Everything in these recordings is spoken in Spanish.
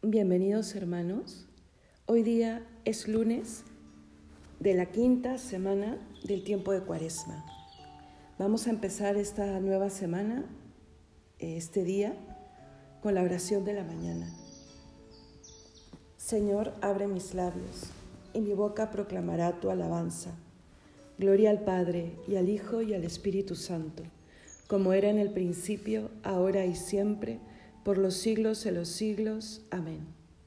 Bienvenidos hermanos. Hoy día es lunes de la quinta semana del tiempo de Cuaresma. Vamos a empezar esta nueva semana, este día, con la oración de la mañana. Señor, abre mis labios y mi boca proclamará tu alabanza. Gloria al Padre y al Hijo y al Espíritu Santo, como era en el principio, ahora y siempre, por los siglos de los siglos. Amén.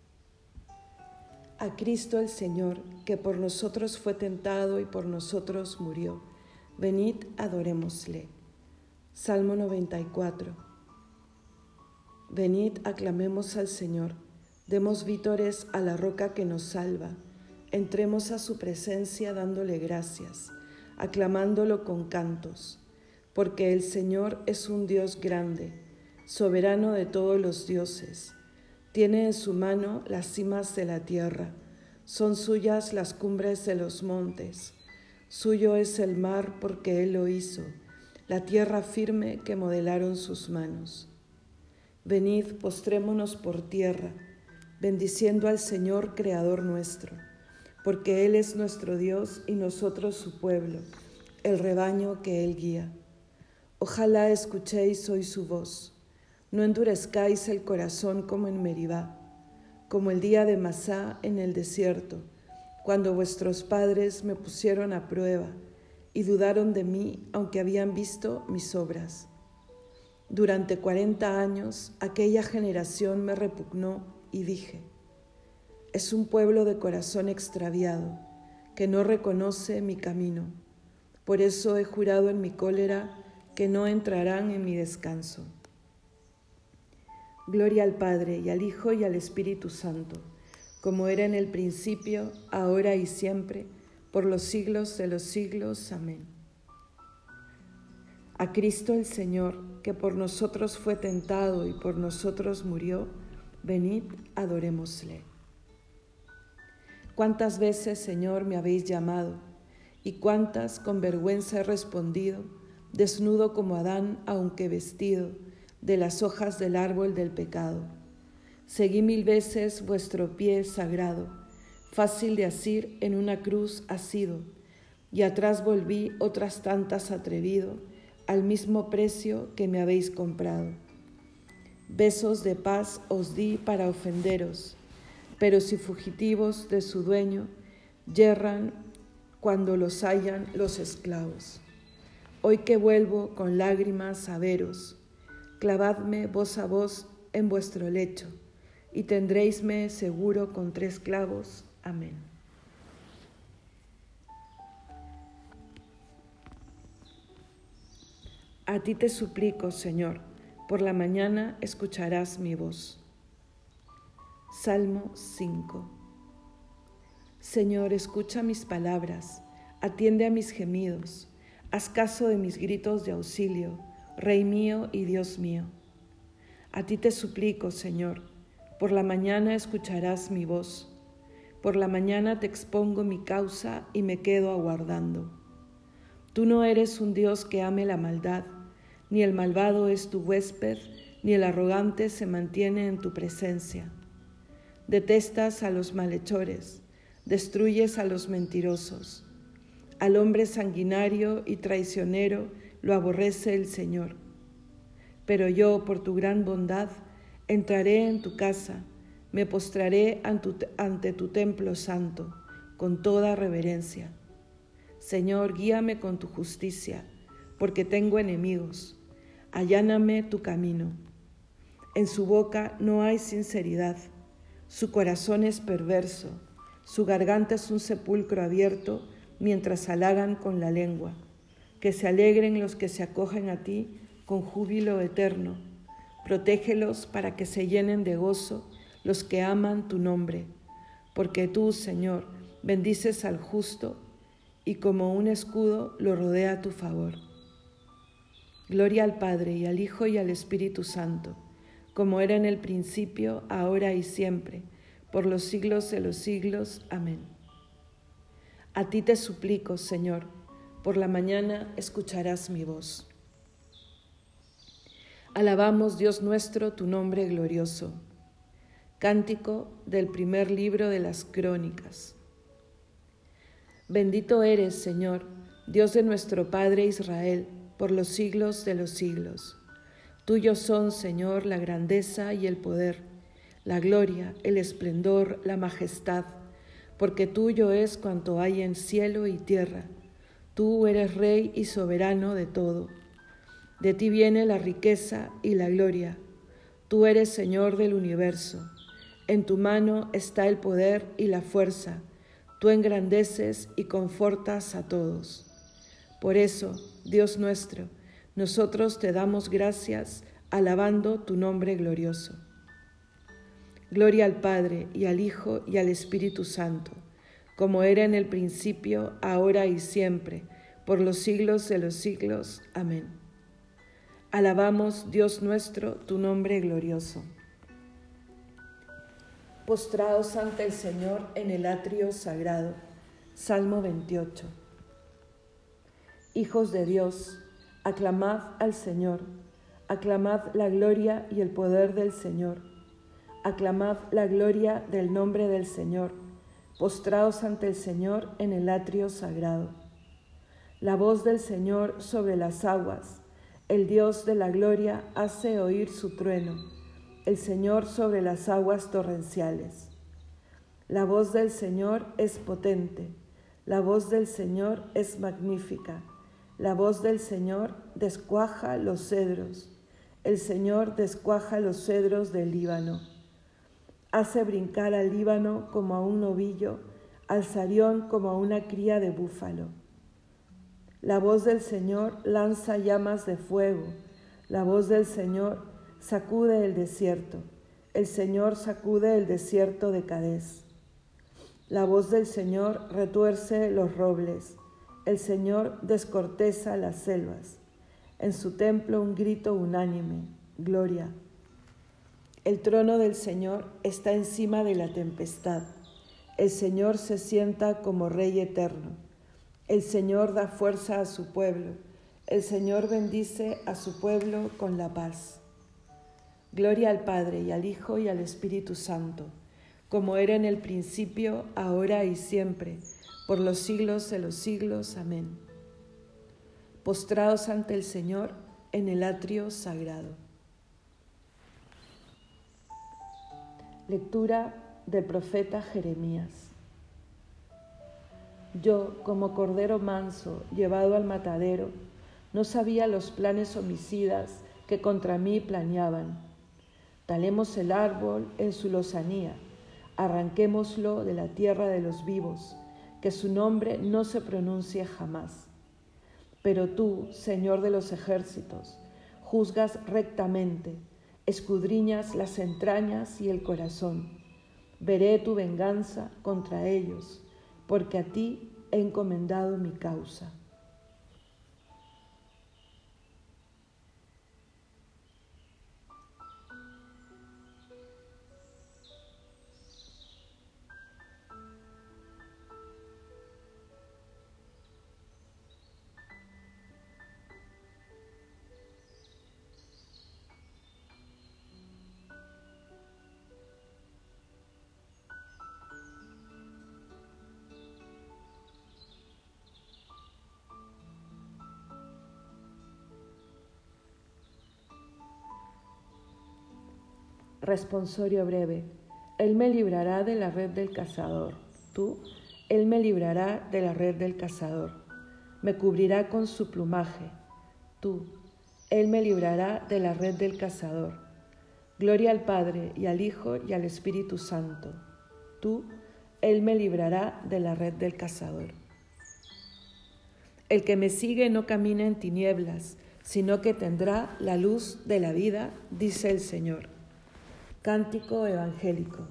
A Cristo el Señor, que por nosotros fue tentado y por nosotros murió, venid, adorémosle. Salmo 94. Venid, aclamemos al Señor, demos vítores a la roca que nos salva, entremos a su presencia dándole gracias, aclamándolo con cantos, porque el Señor es un Dios grande, soberano de todos los dioses. Tiene en su mano las cimas de la tierra, son suyas las cumbres de los montes. Suyo es el mar porque Él lo hizo, la tierra firme que modelaron sus manos. Venid, postrémonos por tierra, bendiciendo al Señor, Creador nuestro, porque Él es nuestro Dios y nosotros su pueblo, el rebaño que Él guía. Ojalá escuchéis hoy su voz. No endurezcáis el corazón como en Meribá, como el día de Masá en el desierto, cuando vuestros padres me pusieron a prueba y dudaron de mí, aunque habían visto mis obras. Durante 40 años aquella generación me repugnó y dije: es un pueblo de corazón extraviado, que no reconoce mi camino. Por eso he jurado en mi cólera que no entrarán en mi descanso. Gloria al Padre, y al Hijo, y al Espíritu Santo, como era en el principio, ahora y siempre, por los siglos de los siglos. Amén. A Cristo el Señor, que por nosotros fue tentado y por nosotros murió, venid, adorémosle. ¿Cuántas veces, Señor, me habéis llamado? Y cuántas con vergüenza he respondido, desnudo como Adán, aunque vestido de las hojas del árbol del pecado. Seguí 1000 veces vuestro pie sagrado, fácil de asir en una cruz asido, y atrás volví otras tantas atrevido, al mismo precio que me habéis comprado. Besos de paz os di para ofenderos, pero si fugitivos de su dueño, yerran cuando los hallan los esclavos. Hoy que vuelvo con lágrimas a veros, clavadme voz a voz en vuestro lecho, y tendréisme seguro con 3 clavos. Amén. A ti te suplico, Señor, por la mañana escucharás mi voz. Salmo 5. Señor, escucha mis palabras, atiende a mis gemidos, haz caso de mis gritos de auxilio, Rey mío y Dios mío. A ti te suplico, Señor, por la mañana escucharás mi voz. Por la mañana te expongo mi causa y me quedo aguardando. Tú no eres un Dios que ame la maldad, ni el malvado es tu huésped, ni el arrogante se mantiene en tu presencia. Detestas a los malhechores, destruyes a los mentirosos. Al hombre sanguinario y traicionero lo aborrece el Señor. Pero yo, por tu gran bondad, entraré en tu casa, me postraré ante tu templo santo, con toda reverencia. Señor, guíame con tu justicia, porque tengo enemigos. Alláname tu camino. En su boca no hay sinceridad, su corazón es perverso, su garganta es un sepulcro abierto, mientras halagan con la lengua. Que se alegren los que se acogen a ti con júbilo eterno. Protégelos para que se llenen de gozo los que aman tu nombre. Porque tú, Señor, bendices al justo y como un escudo lo rodea tu favor. Gloria al Padre y al Hijo y al Espíritu Santo, como era en el principio, ahora y siempre, por los siglos de los siglos. Amén. A ti te suplico, Señor, por la mañana escucharás mi voz. Alabamos, Dios nuestro, tu nombre glorioso. Cántico del primer libro de las Crónicas. Bendito eres, Señor, Dios de nuestro Padre Israel, por los siglos de los siglos. Tuyos son, Señor, la grandeza y el poder, la gloria, el esplendor, la majestad, porque tuyo es cuanto hay en cielo y tierra. Tú eres Rey y soberano de todo. De ti viene la riqueza y la gloria. Tú eres Señor del universo. En tu mano está el poder y la fuerza. Tú engrandeces y confortas a todos. Por eso, Dios nuestro, nosotros te damos gracias, alabando tu nombre glorioso. Gloria al Padre, y al Hijo, y al Espíritu Santo, como era en el principio, ahora y siempre, por los siglos de los siglos. Amén. Alabamos, Dios nuestro, tu nombre glorioso. Postrados ante el Señor en el atrio sagrado. Salmo 28. Hijos de Dios, aclamad al Señor, aclamad la gloria y el poder del Señor, aclamad la gloria del nombre del Señor, postrados ante el Señor en el atrio sagrado. La voz del Señor sobre las aguas, el Dios de la gloria hace oír su trueno, el Señor sobre las aguas torrenciales. La voz del Señor es potente, la voz del Señor es magnífica, la voz del Señor descuaja los cedros, el Señor descuaja los cedros del Líbano. Hace brincar al Líbano como a un novillo, al Sarión como a una cría de búfalo. La voz del Señor lanza llamas de fuego, la voz del Señor sacude el desierto, el Señor sacude el desierto de Cadés. La voz del Señor retuerce los robles, el Señor descorteza las selvas. En su templo un grito unánime, gloria. El trono del Señor está encima de la tempestad. El Señor se sienta como Rey eterno. El Señor da fuerza a su pueblo. El Señor bendice a su pueblo con la paz. Gloria al Padre, y al Hijo, y al Espíritu Santo, como era en el principio, ahora y siempre, por los siglos de los siglos. Amén. Postrados ante el Señor en el atrio sagrado. Lectura del profeta Jeremías. Yo, como cordero manso, llevado al matadero, no sabía los planes homicidas que contra mí planeaban. Talemos el árbol en su lozanía, arranquémoslo de la tierra de los vivos, que su nombre no se pronuncie jamás. Pero tú, Señor de los ejércitos, juzgas rectamente, escudriñas las entrañas y el corazón. Veré tu venganza contra ellos, porque a ti he encomendado mi causa. Responsorio breve. Él me librará de la red del cazador. Tú, Él me librará de la red del cazador. Me cubrirá con su plumaje. Tú, Él me librará de la red del cazador. Gloria al Padre, y al Hijo, y al Espíritu Santo. Tú, Él me librará de la red del cazador. El que me sigue no camina en tinieblas, sino que tendrá la luz de la vida, dice el Señor. Cántico evangélico.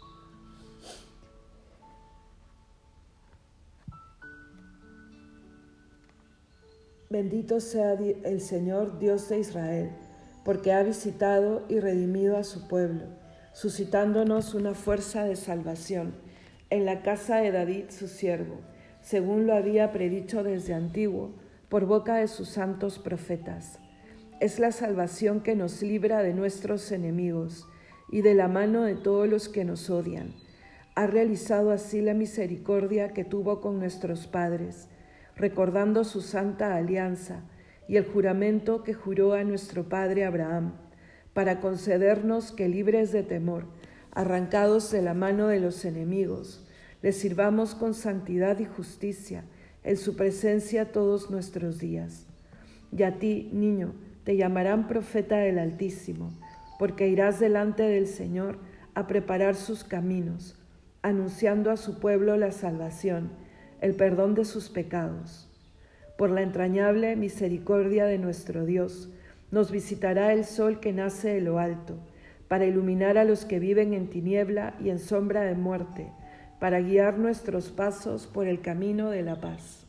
Bendito sea el Señor, Dios de Israel, porque ha visitado y redimido a su pueblo, suscitándonos una fuerza de salvación en la casa de David su siervo, según lo había predicho desde antiguo, por boca de sus santos profetas. Es la salvación que nos libra de nuestros enemigos y de la mano de todos los que nos odian. Ha realizado así la misericordia que tuvo con nuestros padres, recordando su santa alianza y el juramento que juró a nuestro padre Abraham, para concedernos que, libres de temor, arrancados de la mano de los enemigos, le sirvamos con santidad y justicia en su presencia todos nuestros días. Y a ti, niño, te llamarán profeta del Altísimo, porque irás delante del Señor a preparar sus caminos, anunciando a su pueblo la salvación, el perdón de sus pecados. Por la entrañable misericordia de nuestro Dios, nos visitará el sol que nace de lo alto, para iluminar a los que viven en tiniebla y en sombra de muerte, para guiar nuestros pasos por el camino de la paz.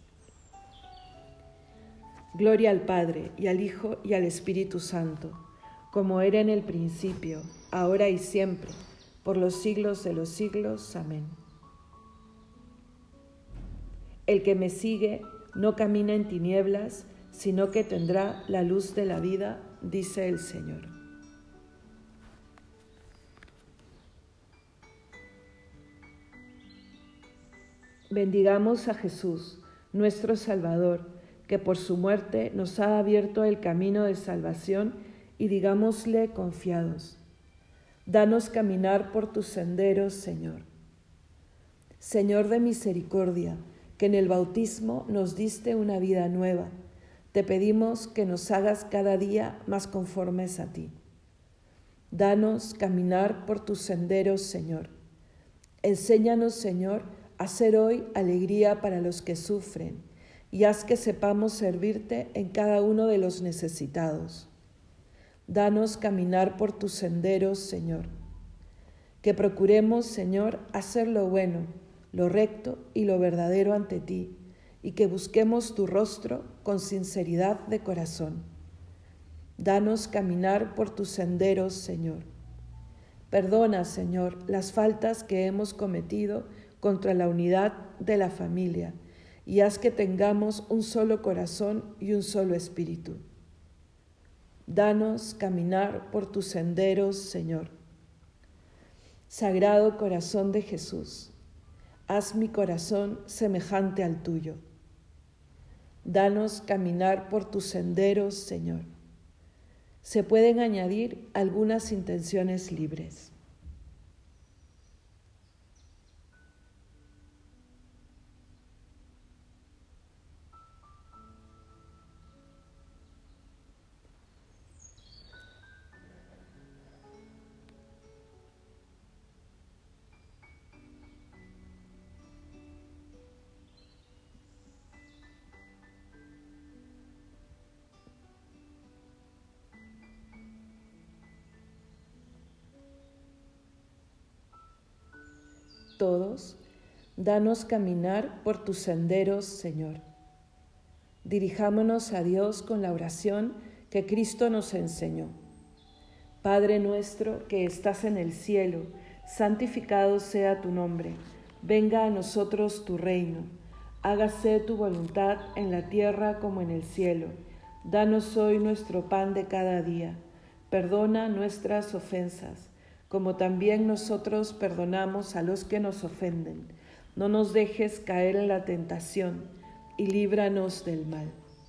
Gloria al Padre, y al Hijo, y al Espíritu Santo, como era en el principio, ahora y siempre, por los siglos de los siglos. Amén. El que me sigue no camina en tinieblas, sino que tendrá la luz de la vida, dice el Señor. Bendigamos a Jesús, nuestro Salvador, que por su muerte nos ha abierto el camino de salvación, y digámosle confiados: danos caminar por tus senderos, Señor. Señor de misericordia, que en el bautismo nos diste una vida nueva, te pedimos que nos hagas cada día más conformes a ti. Danos caminar por tus senderos, Señor. Enséñanos, Señor, a ser hoy alegría para los que sufren, y haz que sepamos servirte en cada uno de los necesitados. Danos caminar por tus senderos, Señor. Que procuremos, Señor, hacer lo bueno, lo recto y lo verdadero ante ti, y que busquemos tu rostro con sinceridad de corazón. Danos caminar por tus senderos, Señor. Perdona, Señor, las faltas que hemos cometido contra la unidad de la familia, y haz que tengamos un solo corazón y un solo espíritu. Danos caminar por tus senderos, Señor. Sagrado Corazón de Jesús, haz mi corazón semejante al tuyo. Danos caminar por tus senderos, Señor. Se pueden añadir algunas intenciones libres. Todos, danos caminar por tus senderos, Señor. Dirijámonos a Dios con la oración que Cristo nos enseñó. Padre nuestro que estás en el cielo, santificado sea tu nombre. Venga a nosotros tu reino. Hágase tu voluntad en la tierra como en el cielo. Danos hoy nuestro pan de cada día. Perdona nuestras ofensas, como también nosotros perdonamos a los que nos ofenden. No nos dejes caer en la tentación, y líbranos del mal.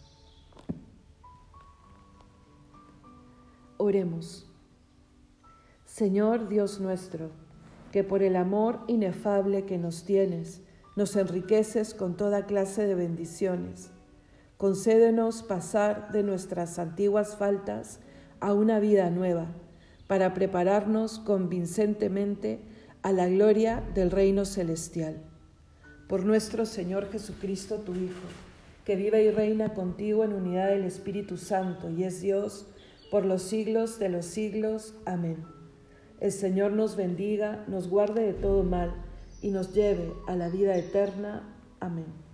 Oremos. Señor Dios nuestro, que por el amor inefable que nos tienes, nos enriqueces con toda clase de bendiciones. Concédenos pasar de nuestras antiguas faltas a una vida nueva, para prepararnos convincentemente a la gloria del reino celestial. Por nuestro Señor Jesucristo, tu Hijo, que vive y reina contigo en unidad del Espíritu Santo y es Dios por los siglos de los siglos. Amén. El Señor nos bendiga, nos guarde de todo mal y nos lleve a la vida eterna. Amén.